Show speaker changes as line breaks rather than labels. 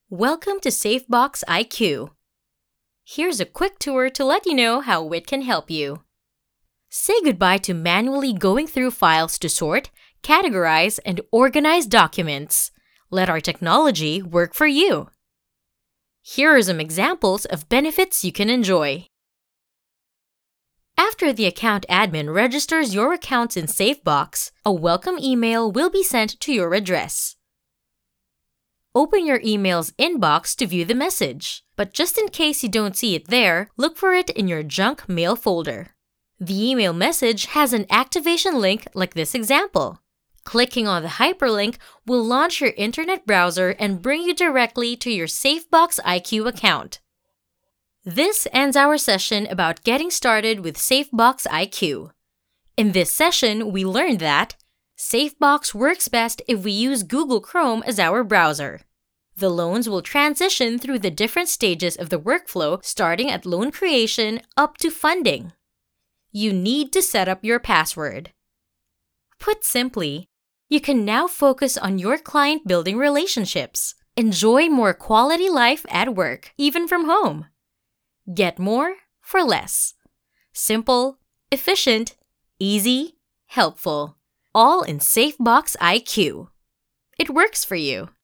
Welcome to SafeBox IQ. Here's a quick tour to let you know how it can help you. Say goodbye to manually going through files to sort, categorize, and organize documents. Let our technology work for you. Here are some examples of benefits you can enjoy. After the account admin registers your accounts in SafeBox, a welcome email will be sent to your address. Open your email's inbox to view the message, but just in case you don't see it there, look for it in your junk mail folder. The email message has an activation link like this example. Clicking on the hyperlink will launch your internet browser and bring you directly to your SafeBox IQ account. This ends our session about getting started with SafeBox IQ. In this session, we learned that SafeBox works best if we use Google Chrome as our browser. The loans will transition through the different stages of the workflow starting at loan creation up to funding. You need to set up your password. Put simply, you can now focus on your client building relationships. Enjoy more quality life at work, even from home. Get more for less. Simple, efficient, easy, helpful. All in SafeBox IQ. It works for you.